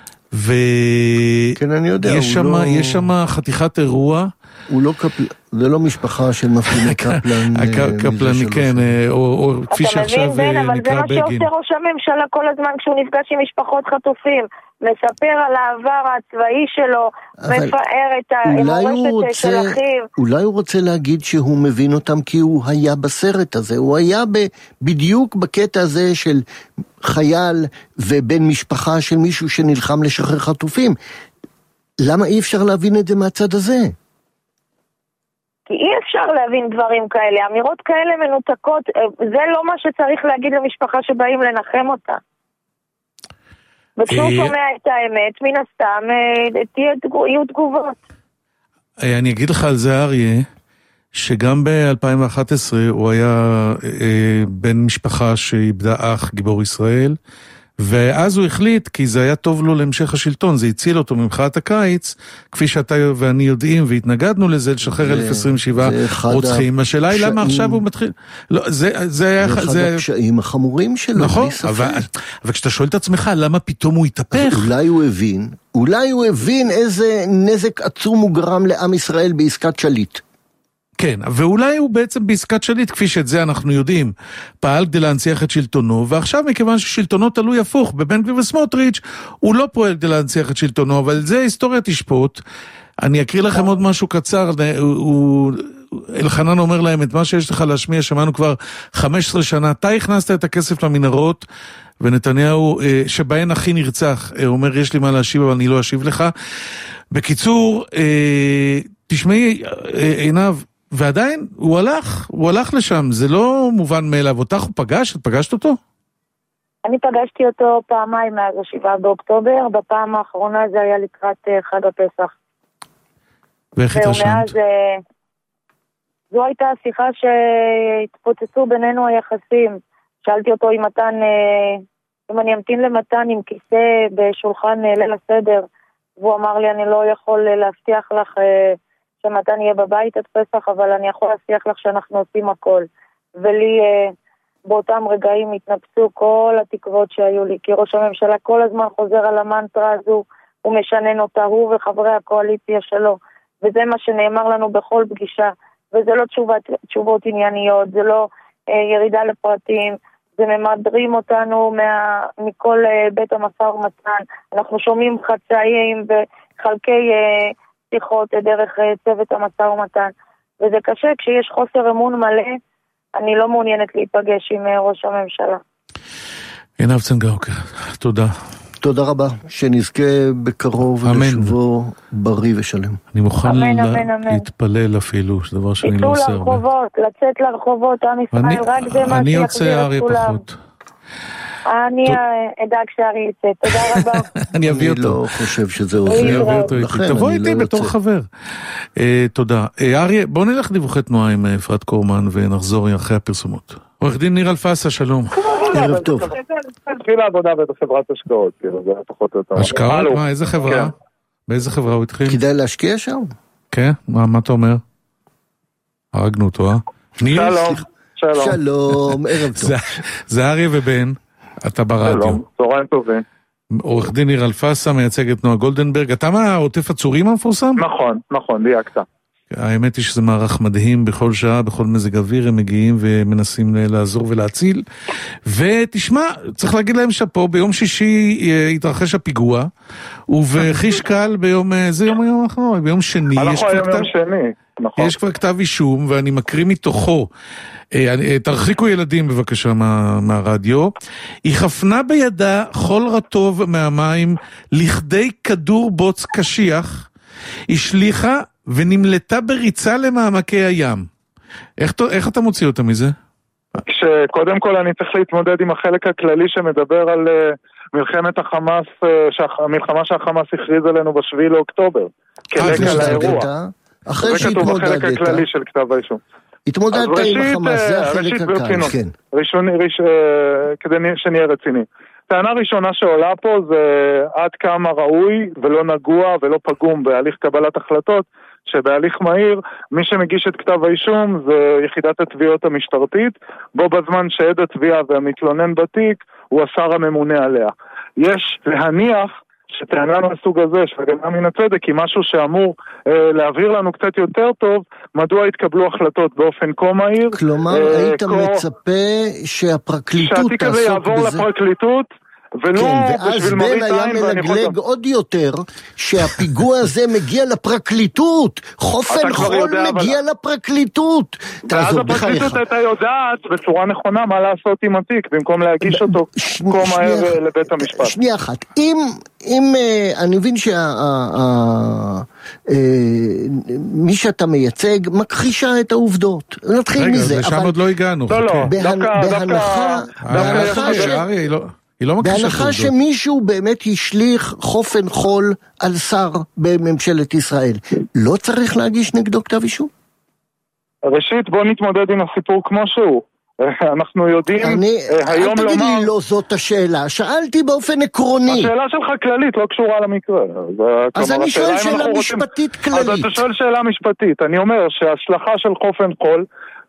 C: כן, אני יודע,
B: ויש שם,
C: לא...
B: יש שם חתיכת אירוע,
C: הוא לא קפל... זה לא משפחה של מפגיני קפלן.
B: קפלן, כן, או כפי שעכשיו נקרא בגין.
F: אבל זה מה שעושה ראש הממשלה כל הזמן כשהוא נפגש עם משפחות חטופים, מספר על העבר הצבאי שלו, מפאר את המורשת של אחיו.
C: אולי הוא רוצה להגיד שהוא מבין אותם כי הוא היה בסרט הזה, הוא היה בדיוק בקטע הזה של חייל ובן משפחה של מישהו שנלחם לשחרר חטופים. למה אי אפשר להבין את זה מהצד הזה?
F: כי אי אפשר להבין דברים כאלה, אמירות כאלה מנותקות, זה לא מה שצריך להגיד למשפחה שבאים לנחם אותה. וכשהוא שומע את האמת, מן הסתם, יהיו תגובות.
B: אני אגיד לך על זה, אריה, שגם ב-אלפיים ואחת עשרה הוא היה בן משפחה שאיבדה אח גיבור ישראל, ואז הוא החליט, כי זה היה טוב לו להמשך השלטון, זה הציל אותו ממחאת הקיץ, כפי שאתה ואני יודעים, והתנגדנו לזה, לשחרר אלף עשרים ושבעה רוצחים. השאלה היא למה עכשיו הוא מתחיל... לא, זה, זה היה...
C: זה אחד
B: זה...
C: הקשיים החמורים שלו,
B: נכון, אבל, אבל כשאתה שואל את עצמך, למה פתאום הוא התהפך?
C: אולי הוא הבין, אולי הוא הבין איזה נזק עצום הוא גרם לעם ישראל בעסקת שליט.
B: כן, ואולי הוא בעצם בעסקת שליט, כפי שאת זה אנחנו יודעים, פעל כדי להנציח את שלטונו, ועכשיו מכיוון ששלטונו תלוי הפוך, בבן גביר וסמוטריץ', הוא לא פועל כדי להנציח את שלטונו, אבל זה היסטוריה תשפוט. אני אקריא לכם עוד משהו קצר, הוא, אלחנן אומר להם, את מה שיש לך להשמיע, שמענו כבר חמש עשרה שנה, אתה הכנסת את הכסף למנהרות, ונתניהו, שבהן הכי נרצח, אומר, יש לי מה להשיב, אבל אני לא אשיב לך. בקיצור, תשמעי, עינב, ועדיין, הוא הלך, הוא הלך לשם, זה לא מובן מאליו. אותך הוא פגש? את פגשת אותו?
F: אני פגשתי אותו פעמיים מאז השבעה באוקטובר, בפעם האחרונה זה היה לקראת חג הפסח.
B: ואיך התרשמת?
F: ומאז, זו הייתה שיחה שהתפוצצו בינינו היחסים. שאלתי אותו אם מתן, אם אני אמתין למתן עם כיסא בשולחן ליל הסדר, והוא אמר לי, אני לא יכול להבטיח לך שמתן יהיה בבית עד פסח, אבל אני יכול להבטיח לך שאנחנו עושים הכל. ולי באותם רגעים התנפצו כל התקוות שהיו לי, כי ראש הממשלה כל הזמן חוזר על המנטרה הזו, הוא משנן אותה, הוא וחברי הקואליציה שלו, וזה מה שנאמר לנו בכל פגישה, וזה לא תשובות, תשובות ענייניות, זה לא אה, ירידה לפרטים, זה ממדרים אותנו מה, מכל אה, בית המשא ומתן, אנחנו שומעים חצאים וחלקי אה, שיחות דרך אה, צוות המשא ומתן, וזה קשה כשיש חוסר אמון מלא, אני לא מעוניינת להיפגש עם אה, ראש הממשלה.
B: עינב צנגאוקר, תודה.
C: תודה רבה, שנזכה בקרוב לשובו בריא ושלם.
B: אני מוכן אמן, לה... אמן, אמן. להתפלל אפילו, זה דבר שאני לא עושה הרבה.
F: תצאו לרחובות, לצאת לרחובות, עם ישראל, אני, רק זה מה שיחזיר את כולם. פחות. אני אדאג שארי יצא, תודה רבה.
B: אני אביא אותו.
C: אני לא חושב שזה עוזר.
B: אני אביא אותו איתי. תבוא איתי בתור חבר. תודה. אריה, בוא נלך דיווחי תנועה עם אפרת קורמן ונחזור אחרי הפרסומות. עורך דין ניר אלפסה, שלום.
C: ערב טוב.
E: התחיל העבודה בחברת השקעות, זה פחות או יותר.
B: השקעות? מה, איזה חברה? באיזה חברה הוא התחיל?
C: כדאי להשקיע שם?
B: כן? מה אתה אומר? הרגנו אותו, אה?
E: שלום.
C: שלום, ערב טוב.
B: זה אריה ובן, אתה ברדיו.
E: שלום, צהריים טובים.
B: עורך דין ניר אלפסה מייצג את נועה גולדנברג. אתה מהעוטף הצורים המפורסם?
E: נכון, נכון, דייקת.
B: האמת היא שזה מערך מדהים, בכל שעה, בכל מזג אוויר, הם מגיעים ומנסים לעזור ולהציל. ותשמע, צריך להגיד להם שפה, ביום שישי התרחש הפיגוע, ובחיש קל ביום, זה יום היום האחרון, ביום שני.
E: אנחנו היום יום שני, נכון.
B: יש כבר כתב אישום, ואני מקריא מתוכו. תרחיקו ילדים בבקשה מה, מהרדיו. היא חפנה בידה חול רטוב מהמים לכדי כדור בוץ קשיח, השליחה ונמלטה בריצה למעמקי הים. איך, איך אתה מוציא אותה מזה?
E: שקודם כל אני צריך להתמודד עם החלק הכללי שמדבר על uh, מלחמת החמאס, uh, שהח, המלחמה שהחמאס הכריז עלינו בשביעי לאוקטובר. כרקע לאירוע.
C: אחרי שהתמודדת.
E: זה כתוב בחלק הכללי של כתב האישום.
C: התמודדת עם החמאס, זה החלק הקל, כן.
E: ראשוני, ראש, uh, כדי שנהיה רציני. טענה ראשונה שעולה פה זה עד כמה ראוי ולא נגוע ולא פגום בהליך קבלת החלטות, שבהליך מהיר מי שמגיש את כתב האישום זה יחידת התביעות המשטרתית, בו בזמן שעד התביעה והמתלונן בתיק הוא השר הממונה עליה. יש להניח שטענה מהסוג הזה שגם מן הצדק היא משהו שאמור אה, להעביר לנו קצת יותר טוב מדוע התקבלו החלטות באופן כה מהיר.
C: כלומר אה, היית כה... מצפה שהפרקליטות
E: שהתיק הזה יעבור בזה... לפרקליטות ולא
C: כן, ואז בן היה מלגלג עוד יותר שהפיגוע הזה מגיע לפרקליטות, חופן חול יודע, מגיע אבל... לפרקליטות.
E: ואז הפרקליטות הייתה יודעת בצורה נכונה מה לעשות עם התיק במקום להגיש אותו ש... כה מהר שנייה... לבית המשפט.
C: שנייה אחת, אם, אם אני מבין שמי שאתה מייצג מכחישה את העובדות, נתחיל
B: רגע,
C: מזה.
B: רגע, לשם עוד לא הגענו.
E: לא, לא,
C: בהנחה בהנחה שמישהו באמת השליך חופן חול על שר בממשלת ישראל, לא צריך להגיש נגדו כתב אישום?
E: ראשית, בוא נתמודד עם הסיפור כמו שהוא. אנחנו יודעים
C: אני,
E: היום
C: אל תגיד
E: לומר...
C: לי לא זאת השאלה, שאלתי באופן עקרוני.
E: השאלה שלך כללית, לא קשורה למקרה.
C: אז אני שואל שאלה משפטית
E: רוצים...
C: כללית.
E: אז אתה שואל שאלה משפטית. אני אומר שההשלכה של חופן חול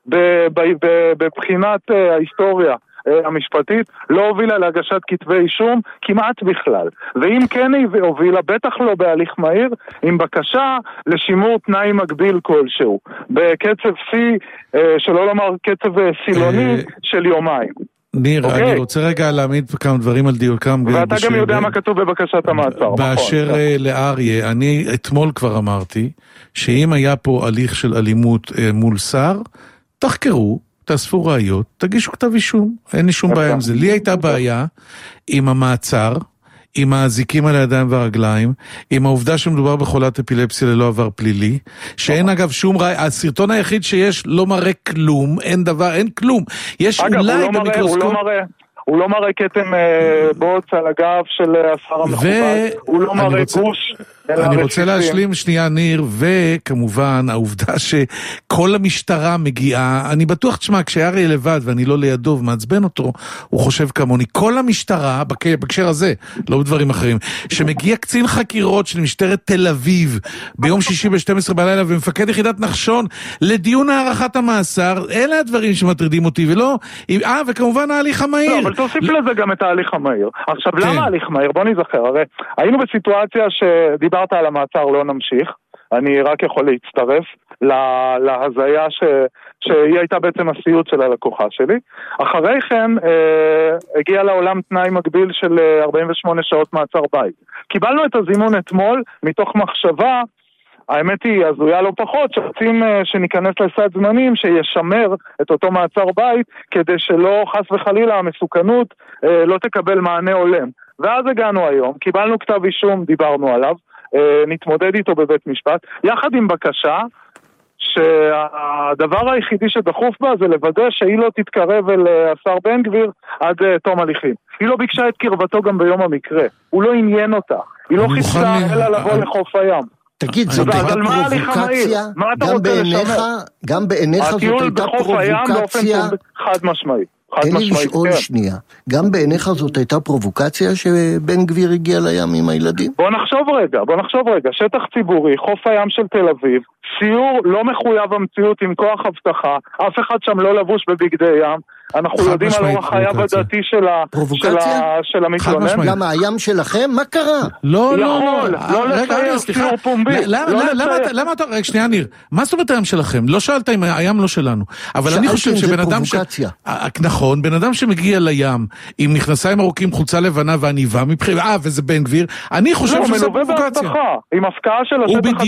E: בבחינת ההיסטוריה המשפטית לא הובילה להגשת כתבי אישום כמעט בכלל, ואם כן היא הובילה בטח לא בהליך מהיר עם בקשה לשימור תנאי מגביל כלשהו בקצב C, שלא לומר קצב סילוני של יומיים.
B: ניר,
D: אוקיי.
B: אני רוצה רגע להעמיד כמה דברים על דיוקם.
D: ואתה גם יודע מה כתוב בבקשת המעצר.
B: באשר לאריה, אני אתמול כבר אמרתי, שאם היה פה הליך של אלימות מול שר, תחקרו, תאספו ראיות, תגישו כתב אישום, אין לי שום בעיה עם זה. לי הייתה בעיה עם המעצר, עם הזיקים על הידיים והרגליים, עם העובדה שמדובר בחולת אפילפסיה ללא עבר פלילי, שאין אגב שום ראי, הסרטון היחיד שיש לא מראה כלום, אין דבר, אין כלום. יש אולי במיקרוסקופ...
D: הוא לא מראה, הוא לא מראה כתם אה, בוץ על הגב של השר המכובד, הוא לא מראה רוצה, גוש.
B: אני רוצה להשלים שנייה ניר, וכמובן העובדה שכל המשטרה מגיעה, אני בטוח תשמע, כשאריה לבד ואני לא לידו ומעצבן אותו, הוא חושב כמוני, כל המשטרה, בקשר הזה, לא בדברים אחרים, שמגיע קצין חקירות של משטרת תל אביב, ביום שישי ב-שתים עשרה בלילה, ומפקד יחידת נחשון, לדיון הערכת המאסר, אלה הדברים שמטרידים אותי, ולא, אה, וכמובן ההליך המהיר.
D: לא, אבל תוסיף לזה גם את ההליך המהיר. עכשיו, למה ההליך מהיר? בוא נזכר, הרי היינו בסיטואציה שדיברת על המעצר, לא נמשיך, אני רק יכול להצטרף להזיה ש... שהיא הייתה בעצם הסיוט של הלקוחה שלי. אחרי כן אה, הגיע לעולם תנאי מקביל של ארבעים ושמונה שעות מעצר בית. קיבלנו את הזימון אתמול מתוך מחשבה, האמת היא הזויה לא פחות, שרוצים אה, שניכנס לסד זמנים שישמר את אותו מעצר בית, כדי שלא חס וחלילה המסוכנות אה, לא תקבל מענה הולם. ואז הגענו היום, קיבלנו כתב אישום, דיברנו עליו, נתמודד איתו בבית משפט, יחד עם בקשה שהדבר היחידי שדחוף בה זה לוודא שהיא לא תתקרב אל השר בן גביר עד תום הליכים. היא לא ביקשה את קרבתו גם ביום המקרה, הוא לא עניין אותה, היא לא חיפשה אלא לבוא לחוף הים.
C: תגיד, זאת הייתה פרובוקציה? גם בעיניך, גם בעיניך זאת הייתה פרובוקציה?
D: חד משמעי.
C: תן לי לשאול שנייה, גם בעיניך זאת הייתה פרובוקציה שבן גביר הגיע לים עם הילדים?
D: בוא נחשוב רגע, בוא נחשוב רגע, שטח ציבורי, חוף הים של תל אביב, סיור לא מחויב המציאות עם כוח הבטחה, אף אחד שם לא לבוש בבגדי ים, אנחנו יודעים על אורח חייו הדתי של המתלונן.
C: למה הים שלכם? מה קרה?
B: לא, לא,
D: לא. לא לצייר סיור פומבי.
B: למה אתה... רגע, שנייה ניר, מה זאת אומרת הים שלכם? לא שאלת אם הים לא שלנו. אבל אני חושב שבן אדם... נכון, בן אדם שמגיע לים עם מכנסיים ארוכים, חולצה לבנה ועניבה מבחירה, אה, וזה בן גביר, אני חושב שזה פרובוקציה.
D: עם הפקעה של השטח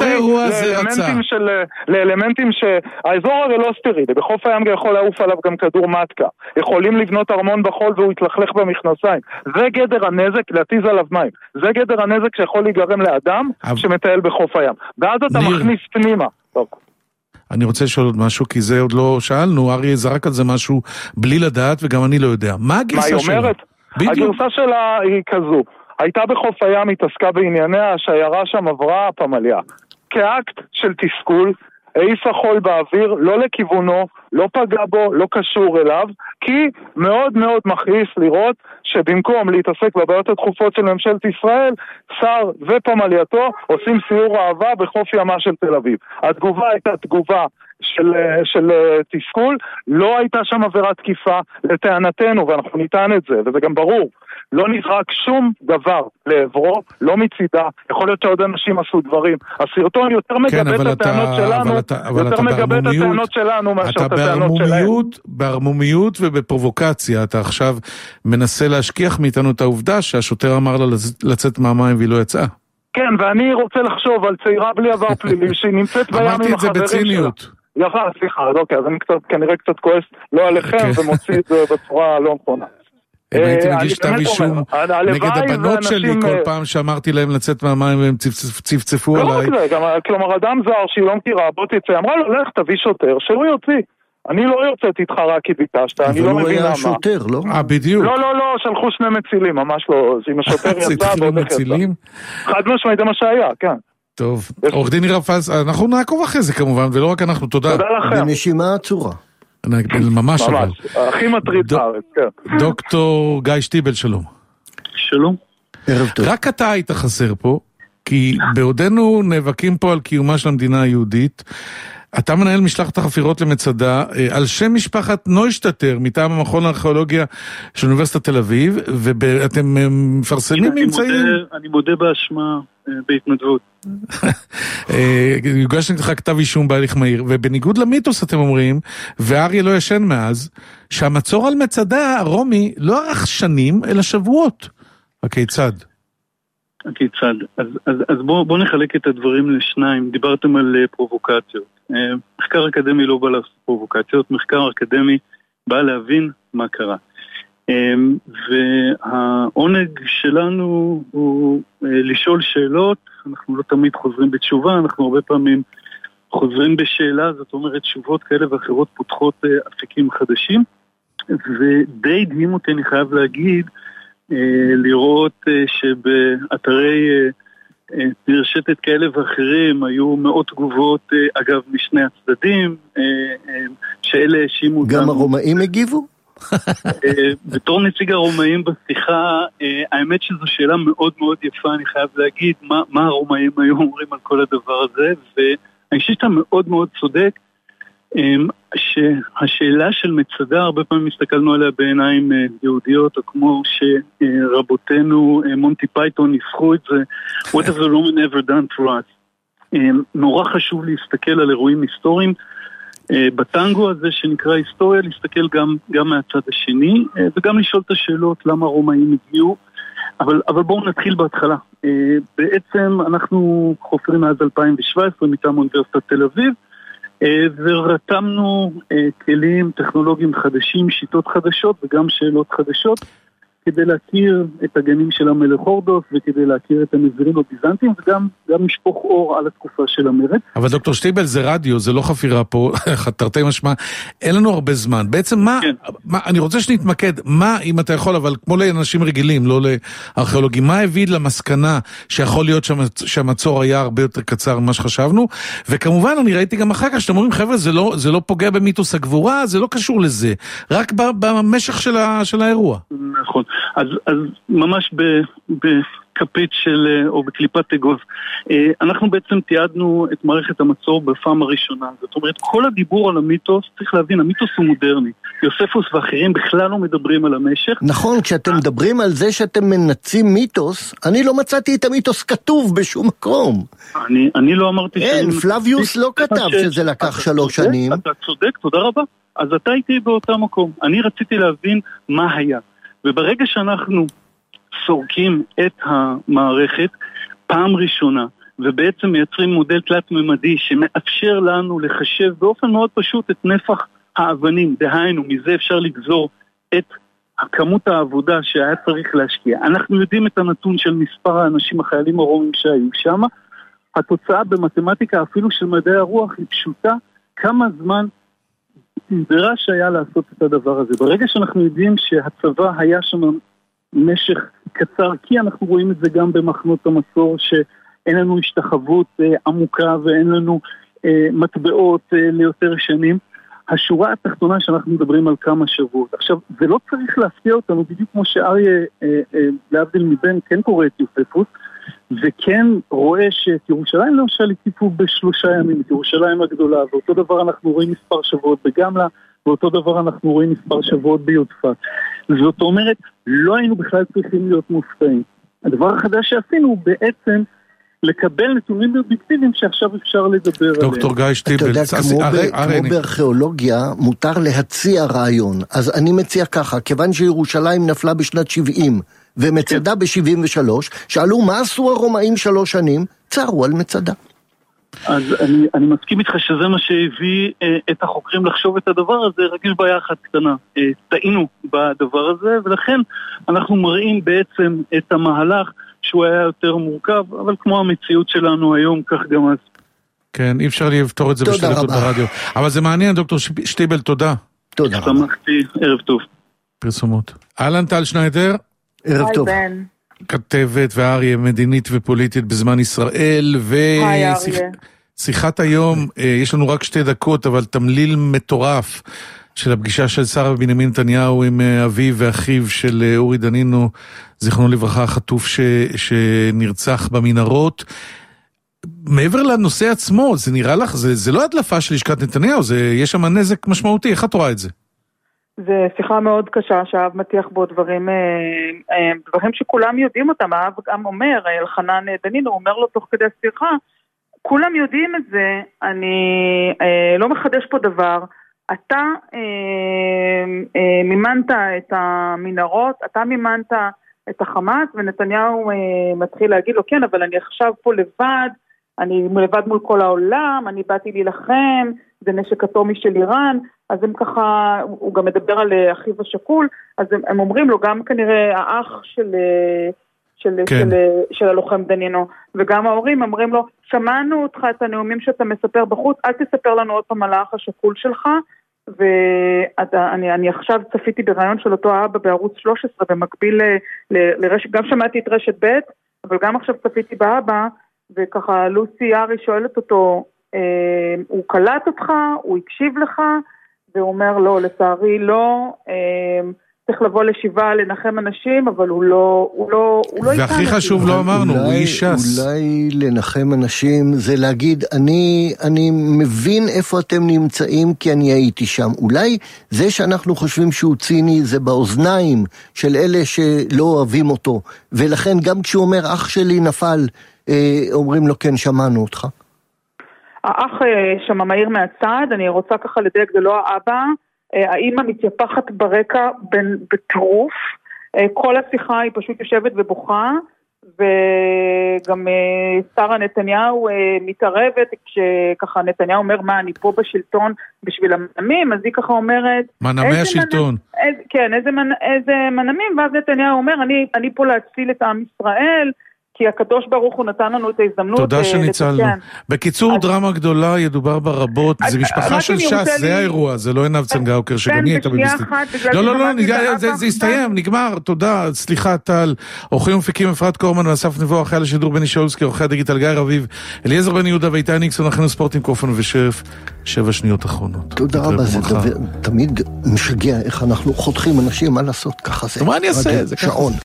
D: הציבורי לאלמנטים שהאזור הרי לא סטרילי, בחוף הים יכול לעוף עליו גם כדור מתקה, יכולים לבנות ארמון בחול והוא יתלכלך במכנסיים, זה גדר הנזק להתיז עליו מים, זה גדר הנזק שיכול להיגרם לאדם שמטייל בחוף הים, ואז אתה מכניס פנימה. טוב.
B: אני רוצה לשאול עוד משהו, כי זה עוד לא שאלנו, אריה זרק על זה משהו בלי לדעת, וגם אני לא יודע. מה הגרסה שלה?
D: מה היא אומרת? הגרסה שלה היא כזו, הייתה בחוף הים, התעסקה בענייניה, השיירה שם עברה פמליה. כאקט של תסכול, העיף החול באוויר, לא לכיוונו, לא פגע בו, לא קשור אליו, כי מאוד מאוד מכעיס לראות שבמקום להתעסק בבעיות הדחופות של ממשלת ישראל, שר ופמלייתו עושים סיור אהבה בחוף ימה של תל אביב. התגובה הייתה תגובה של, של תסכול, לא הייתה שם עבירת תקיפה לטענתנו, ואנחנו ניתן את זה, וזה גם ברור. לא נזרק שום דבר לעברו, לא מצידה, יכול להיות שעוד אנשים עשו דברים. הסרטון יותר מגבה את הטענות שלנו, יותר מגבה את הטענות שלנו מאשר את הטענות שלהם.
B: בהרמומיות ובפרובוקציה, אתה עכשיו מנסה להשכיח מאיתנו את העובדה שהשוטר אמר לה לצאת מהמים והיא לא יצאה.
D: כן, ואני רוצה לחשוב על צעירה בלי עבר פלילי, שהיא נמצאת בים עם החברים שלה.
B: אמרתי את זה בציניות.
D: יפה, סליחה, אוקיי, אז אני כנראה קצת כועס לא עליכם ומוציא את זה בצורה לא נכונה.
B: אם הייתי מגיש כתב אישום נגד הבנות שלי כל פעם שאמרתי להם לצאת מהמים והם צפצפו עליי.
D: כלומר אדם זר שהיא לא מכירה, בוא תצא, אמרה לו לך תביא שוטר שהוא יוציא, אני לא יוצאת איתך רק כי ביקשת, אני לא מבינה מה. אבל הוא היה שוטר, לא?
B: אה, בדיוק.
D: לא, לא, לא, שלחו שני מצילים, ממש לא, אם השוטר יצא ועוד יצא. חד משמעית זה מה שהיה, כן.
B: טוב, עורך דין ניר אפס, אנחנו נעקוב אחרי זה כמובן, ולא רק אנחנו, תודה.
D: תודה לכם.
C: בנשימה עצורה.
B: ממש אבל.
D: הכי מטריד בארץ, כן.
B: דוקטור גיא שטיבל, שלום.
H: שלום.
C: ערב טוב.
B: רק אתה היית חסר פה, כי בעודנו נאבקים פה על קיומה של המדינה היהודית, אתה מנהל משלחת החפירות למצדה, על שם משפחת נוישטטר, מטעם המכון לארכיאולוגיה של אוניברסיטת תל אביב, ואתם מפרסמים ממצאים?
H: אני מודה באשמה, בהתנדבות.
B: יוגש נגדך כתב אישום בהליך מהיר, ובניגוד למיתוס אתם אומרים, ואריה לא ישן מאז, שהמצור על מצדה הרומי לא ארך שנים, אלא שבועות. הכיצד?
H: הכיצד? אז, אז, אז בואו בוא נחלק את הדברים לשניים. דיברתם על פרובוקציות. מחקר אקדמי לא בא לעשות פרובוקציות, מחקר אקדמי בא להבין מה קרה. והעונג שלנו הוא לשאול שאלות, אנחנו לא תמיד חוזרים בתשובה, אנחנו הרבה פעמים חוזרים בשאלה, זאת אומרת תשובות כאלה ואחרות פותחות אפיקים חדשים, ודי דהים אותי, אני חייב להגיד, לראות שבאתרי פרשתת כאלה ואחרים היו מאות תגובות, אגב, משני הצדדים, שאלה האשימו...
C: גם הרומאים הגיבו?
H: בתור נציג הרומאים בשיחה, האמת שזו שאלה מאוד מאוד יפה, אני חייב להגיד מה, מה הרומאים היו אומרים על כל הדבר הזה, ואני חושב שאתה מאוד מאוד צודק, שהשאלה של מצדה, הרבה פעמים הסתכלנו עליה בעיניים יהודיות, או כמו שרבותינו מונטי פייתון ניסחו את זה, what has the Roman ever done for us? נורא חשוב להסתכל על אירועים היסטוריים, בטנגו הזה שנקרא היסטוריה, להסתכל גם, גם מהצד השני, וגם לשאול את השאלות למה הרומאים הגיעו, אבל, אבל בואו נתחיל בהתחלה. בעצם אנחנו חופרים מאז אלפיים שבע עשרה מטעם אוניברסיטת תל אביב, ורתמנו כלים טכנולוגיים חדשים, שיטות חדשות וגם שאלות חדשות, כדי להכיר את הגנים של המלך הורדוס, וכדי להכיר את הנזירים הביזנטיים, וגם גם משפוך אור על התקופה של המרד.
B: אבל דוקטור שטיבל, זה רדיו, זה לא חפירה פה, תרתי משמע, אין לנו הרבה זמן. בעצם מה, כן. מה, אני רוצה שנתמקד, מה, אם אתה יכול, אבל כמו לאנשים רגילים, לא לארכיאולוגים, מה הביא למסקנה שיכול להיות שהמצור היה הרבה יותר קצר ממה שחשבנו, וכמובן אני ראיתי גם אחר כך, שאתם אומרים, חבר'ה, זה לא, זה לא פוגע במיתוס הגבורה, זה לא קשור לזה, רק במשך של, ה, של האירוע.
H: נכון. אז, אז ממש בכפית של, או בקליפת אגוז, אנחנו בעצם תיעדנו את מערכת המצור בפעם הראשונה. זאת אומרת, כל הדיבור על המיתוס, צריך להבין, המיתוס הוא מודרני. יוספוס ואחרים בכלל לא מדברים על המשך.
C: נכון, כשאתם מדברים על זה שאתם מנצים מיתוס, אני לא מצאתי את המיתוס כתוב בשום מקום.
H: אני, אני לא אמרתי...
C: אין, פלביוס לא כתב שזה לקח שלוש שנים.
H: אתה צודק, תודה רבה. אז אתה הייתי באותה מקום. אני רציתי להבין מה היה. וברגע שאנחנו סורקים את המערכת פעם ראשונה, ובעצם מייצרים מודל תלת-ממדי שמאפשר לנו לחשב באופן מאוד פשוט את נפח האבנים, דהיינו, מזה אפשר לגזור את כמות העבודה שהיה צריך להשקיע. אנחנו יודעים את הנתון של מספר האנשים, החיילים הרומאים שהיו שם, התוצאה במתמטיקה אפילו של מדעי הרוח היא פשוטה, כמה זמן נדרש היה לעשות את הדבר הזה. ברגע שאנחנו יודעים שהצבא היה שם משך קצר, כי אנחנו רואים את זה גם במחנות המסור, שאין לנו השתחוות אה, עמוקה ואין לנו אה, מטבעות אה, ליותר שנים, השורה התחתונה שאנחנו מדברים על כמה שבועות. עכשיו, זה לא צריך להפתיע אותנו, בדיוק כמו שאריה, אה, אה, להבדיל מבן, כן קורא את יוספוס, וכן רואה שאת ירושלים למשל הקיפו בשלושה ימים, את ירושלים הגדולה, ואותו דבר אנחנו רואים מספר שבועות בגמלה, ואותו דבר אנחנו רואים מספר שבועות ביודפת. זאת אומרת, לא היינו בכלל צריכים להיות מופתעים. הדבר החדש שעשינו הוא בעצם לקבל נתונים אובייקטיביים שעכשיו אפשר לדבר עליהם.
B: דוקטור גיא שטיבל,
C: אתה יודע, כמו בארכיאולוגיה מותר להציע רעיון. אז אני מציע ככה, כיוון שירושלים נפלה בשנת שבעים, ומצדה ב-שבעים ושלוש, שאלו מה עשו הרומאים שלוש שנים, צרו על מצדה.
H: אז אני, אני מסכים איתך שזה מה שהביא אה, את החוקרים לחשוב את הדבר הזה, רק יש בעיה אחת קטנה. אה, טעינו בדבר הזה, ולכן אנחנו מראים בעצם את המהלך שהוא היה יותר מורכב, אבל כמו המציאות שלנו היום, כך גם אז.
B: כן, אי אפשר לפתור את זה בשתי דקות ברדיו. אבל זה מעניין, דוקטור שטיבל, תודה.
C: תודה רבה.
H: שמחתי, ערב טוב.
B: פרסומות. אלן טל שניידר.
C: ערב טוב.
B: כתבת ואריה מדינית ופוליטית בזמן ישראל, ושיחת היום, יש לנו רק שתי דקות, אבל תמליל מטורף של הפגישה של שר בנימין נתניהו עם אביו ואחיו של אורי דנינו, זיכרונו לברכה, החטוף ש, שנרצח במנהרות. מעבר לנושא עצמו, זה נראה לך, זה, זה לא הדלפה של לשכת נתניהו, זה, יש שם נזק משמעותי, איך את רואה את זה?
I: זו שיחה מאוד קשה שהאב מטיח בו דברים, דברים שכולם יודעים אותם. האב גם אומר, אלחנן דנינו, הוא אומר לו תוך כדי שיחה, כולם יודעים את זה, אני לא מחדש פה דבר, אתה מימנת את המנהרות, אתה מימנת את החמאס, ונתניהו מתחיל להגיד לו, כן, אבל אני עכשיו פה לבד, אני לבד מול כל העולם, אני באתי להילחם, זה נשק אטומי של איראן, אז הם ככה, הוא גם מדבר על אחיו השכול, אז הם, הם אומרים לו, גם כנראה האח של, של, כן. של, של הלוחם דנינו, וגם ההורים אומרים לו, שמענו אותך את הנאומים שאתה מספר בחוץ, אל תספר לנו עוד פעם על האח השכול שלך, ואני אני עכשיו צפיתי ברעיון של אותו האבא בערוץ שלוש עשרה, במקביל לרשת, גם שמעתי את רשת ב', אבל גם עכשיו צפיתי באבא, וככה לוסי יארי שואלת אותו, אה, הוא קלט אותך, הוא הקשיב לך, והוא אומר לא, לצערי לא, אה, צריך לבוא לשבעה לנחם אנשים, אבל הוא לא, הוא לא, הוא לא
B: והכי איתנו. חשוב לא אמרנו,
C: אולי,
B: הוא איש ש"ס.
C: אולי לנחם אנשים זה להגיד, אני, אני מבין איפה אתם נמצאים, כי אני הייתי שם. אולי זה שאנחנו חושבים שהוא ציני, זה באוזניים של אלה שלא אוהבים אותו, ולכן גם כשהוא אומר, אח שלי נפל, אומרים לו כן, שמענו אותך.
I: האח שם מהיר מהצד, אני רוצה ככה לדייק, זה לא האבא, האמא מתייפחת ברקע בטירוף, כל השיחה היא פשוט יושבת ובוכה, וגם שרה נתניהו מתערבת, כשככה נתניהו אומר, מה, אני פה בשלטון בשביל המנמים, אז היא ככה אומרת,
B: מנמי השלטון.
I: מנ... איזה, כן, איזה, מנ... איזה מנמים, ואז נתניהו אומר, אני, אני פה להציל את עם ישראל, כי הקדוש ברוך הוא נתן לנו את ההזדמנות.
B: תודה שניצלנו. בקיצור, דרמה גדולה, ידובר ברבות, זה משפחה של ש"ס, זה האירוע, זה לא עינב צנגאוקר, שגם היא הייתה בביסטית. לא, לא, לא, זה הסתיים, נגמר, תודה, סליחה טל, עורכים ומפיקים אפרת קורמן ואסף נבו, אחראי לשידור בני שאולסקי, עורכי הדיגיטל גיא רביב, אליעזר בן יהודה ואיתי ניקסון, אנחנו ספורטים קופן ושרף, שבע שניות אחרונות.
C: תודה רבה, זה תמיד משגע איך אנחנו חותכים אנשים, מה לעשות, ככה זה.
B: מה אני אעשה? זה שעון.